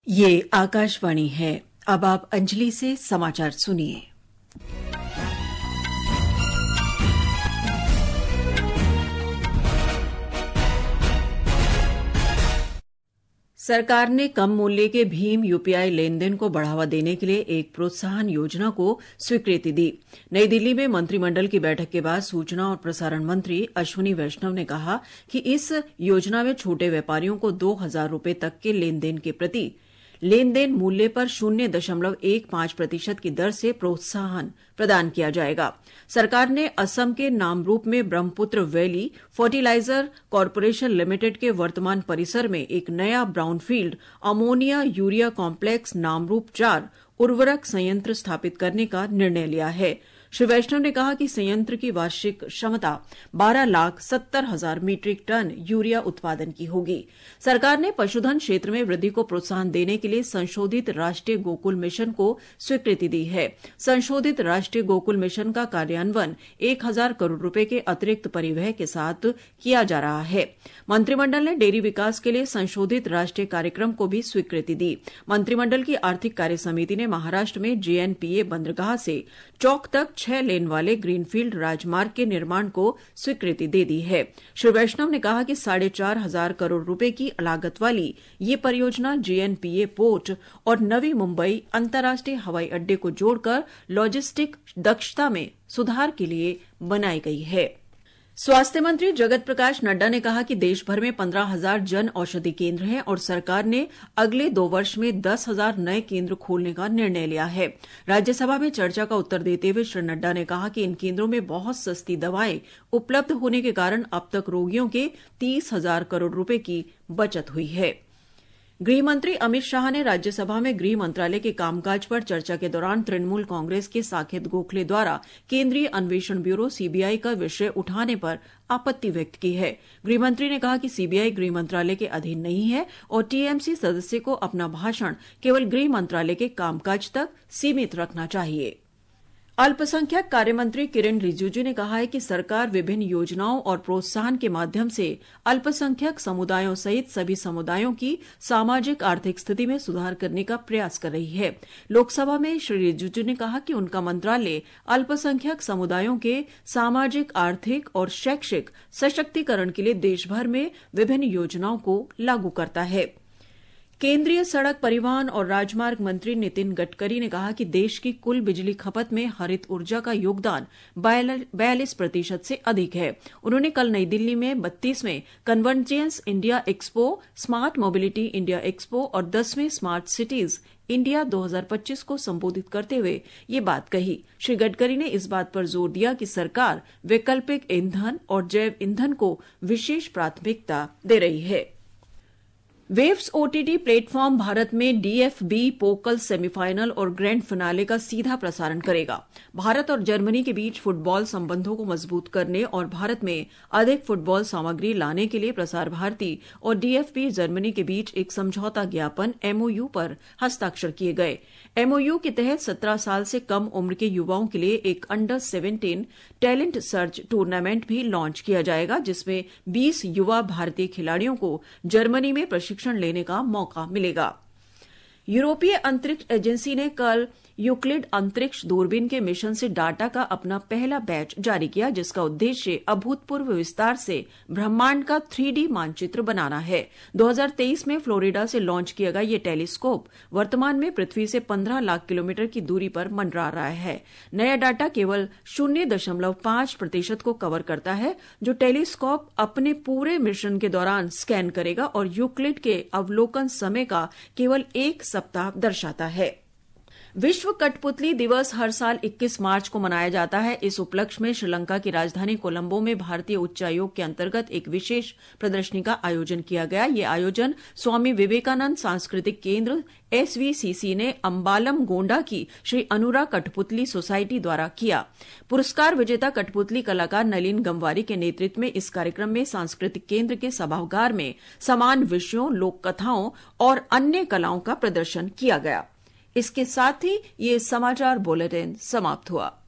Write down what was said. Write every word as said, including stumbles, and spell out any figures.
ये आकाशवाणी है। अब आप अंजलि से समाचार सुनिए। सरकार ने कम मूल्य के भीम यूपीआई लेन देन को बढ़ावा देने के लिए एक प्रोत्साहन योजना को स्वीकृति दी। नई दिल्ली में मंत्रिमंडल की बैठक के बाद सूचना और प्रसारण मंत्री अश्विनी वैष्णव ने कहा कि इस योजना में छोटे व्यापारियों को दो हजार रुपये तक के लेन देन के प्रति लेन देन मूल्य पर शून्य दशमलव एक पांच प्रतिशत की दर से प्रोत्साहन प्रदान किया जाएगा। सरकार ने असम के नामरूप में Brahmaputra valley fertilizer corporation limited के वर्तमान परिसर में एक नया brownfield ammonia urea complex Namrup चार उर्वरक संयंत्र स्थापित करने का निर्णय लिया है। श्री वैष्णव ने कहा कि संयंत्र की वार्षिक क्षमता बारह लाख सत्तर हजार मीट्रिक टन यूरिया उत्पादन की होगी। सरकार ने पशुधन क्षेत्र में वृद्धि को प्रोत्साहन देने के लिए संशोधित राष्ट्रीय गोकुल मिशन को स्वीकृति दी है। संशोधित राष्ट्रीय गोकुल मिशन का कार्यान्वयन एक हजार करोड़ रुपए के अतिरिक्त परिव्यय के साथ किया जा रहा है। मंत्रिमंडल ने डेयरी विकास के लिए संशोधित राष्ट्रीय कार्यक्रम को भी स्वीकृति दी। मंत्रिमंडल की आर्थिक कार्य समिति ने महाराष्ट्र में जेएनपीए बंदरगाह से चौक तक छह लेन वाले ग्रीनफील्ड राजमार्ग के निर्माण को स्वीकृति दे दी है। श्री वैष्णव ने कहा कि साढ़े चार हजार करोड़ रुपए की लागत वाली ये परियोजना जेएनपीए पोर्ट और नवी मुंबई अंतर्राष्ट्रीय हवाई अड्डे को जोड़कर लॉजिस्टिक दक्षता में सुधार के लिए बनाई गई है। स्वास्थ्य मंत्री जगत प्रकाश नड्डा ने कहा कि देश भर में पंद्रह हजार जन औषधि केंद्र हैं और सरकार ने अगले दो वर्ष में दस हजार नए केंद्र खोलने का निर्णय लिया है। राज्यसभा में चर्चा का उत्तर देते हुए श्री नड्डा ने कहा कि इन केंद्रों में बहुत सस्ती दवाएं उपलब्ध होने के कारण अब तक रोगियों के तीस हजार करोड़ रुपए की बचत हुई है। गृह मंत्री अमित शाह ने राज्यसभा में गृह मंत्रालय के कामकाज पर चर्चा के दौरान तृणमूल कांग्रेस के साकेत गोखले द्वारा केंद्रीय अन्वेषण ब्यूरो सीबीआई का विषय उठाने पर आपत्ति व्यक्त की है। गृह मंत्री ने कहा कि सीबीआई गृह मंत्रालय के अधीन नहीं है और टीएमसी सदस्य को अपना भाषण केवल गृह मंत्रालय के कामकाज तक सीमित रखना चाहिए। अल्पसंख्यक कार्यमंत्री किरेन रिजिजू ने कहा है कि सरकार विभिन्न योजनाओं और प्रोत्साहन के माध्यम से अल्पसंख्यक समुदायों सहित सभी समुदायों की सामाजिक आर्थिक स्थिति में सुधार करने का प्रयास कर रही है। लोकसभा में श्री रिजिजू ने कहा कि उनका मंत्रालय अल्पसंख्यक समुदायों के सामाजिक आर्थिक और शैक्षिक सशक्तिकरण के लिए देशभर में विभिन्न योजनाओं को लागू करता है। केंद्रीय सड़क परिवहन और राजमार्ग मंत्री नितिन गडकरी ने कहा कि देश की कुल बिजली खपत में हरित ऊर्जा का योगदान बयालीस प्रतिशत से अधिक है। उन्होंने कल नई दिल्ली में बत्तीसवें convergence India expo, smart mobility India expo और दसवें स्मार्ट सिटीज इंडिया दो हजार पच्चीस को संबोधित करते हुए ये बात कही। श्री गडकरी ने इस बात पर जोर दिया कि सरकार वैकल्पिक ईंधन और जैव ईंधन को विशेष प्राथमिकता दे रही है। वेव्स ओटीटी प्लेटफॉर्म भारत में डीएफबी पोकल सेमीफाइनल और ग्रैंड फिनाले का सीधा प्रसारण करेगा। भारत और जर्मनी के बीच फुटबॉल संबंधों को मजबूत करने और भारत में अधिक फुटबॉल सामग्री लाने के लिए प्रसार भारती और डीएफबी जर्मनी के बीच एक समझौता ज्ञापन एमओयू पर हस्ताक्षर किए गए। एमओयू के तहत सत्रह साल से कम उम्र के युवाओं के लिए एक under seventeen talent search tournament भी लॉन्च किया जाएगा, जिसमें बीस युवा भारतीय खिलाड़ियों को जर्मनी में प्रशिक्षण लेने का मौका मिलेगा। यूरोपीय अंतरिक्ष एजेंसी ने कल यूक्लिड अंतरिक्ष दूरबीन के मिशन से डाटा का अपना पहला बैच जारी किया, जिसका उद्देश्य अभूतपूर्व विस्तार से ब्रह्मांड का थ्री डी मानचित्र बनाना है। दो हजार तेईस में फ्लोरिडा से लॉन्च किया गया ये टेलीस्कोप वर्तमान में पृथ्वी से पंद्रह लाख किलोमीटर की दूरी पर मंडरा रहा है। नया डाटा केवल शून्य दशमलव पांच प्रतिशत को कवर करता है, जो टेलीस्कोप अपने पूरे मिशन के दौरान स्कैन करेगा और यूक्लिड के अवलोकन समय का केवल एक सप्ताह दर्शाता है। विश्व कठपुतली दिवस हर साल इक्कीस मार्च को मनाया जाता है। इस उपलक्ष्य में श्रीलंका की राजधानी कोलंबो में भारतीय उच्चायोग के अंतर्गत एक विशेष प्रदर्शनी का आयोजन किया गया। ये आयोजन स्वामी विवेकानंद सांस्कृतिक केंद्र एसवीसीसी ने अंबालम गोंडा की श्री अनुरा कठपुतली सोसाइटी द्वारा किया। पुरस्कार विजेता कठपुतली कलाकार नलिन गंवारी के नेतृत्व में इस कार्यक्रम में सांस्कृतिक केंद्र के सभागार में समान विषयों, लोक कथाओं और अन्य कलाओं का प्रदर्शन किया गया। इसके साथ ही ये समाचार बुलेटिन समाप्त हुआ।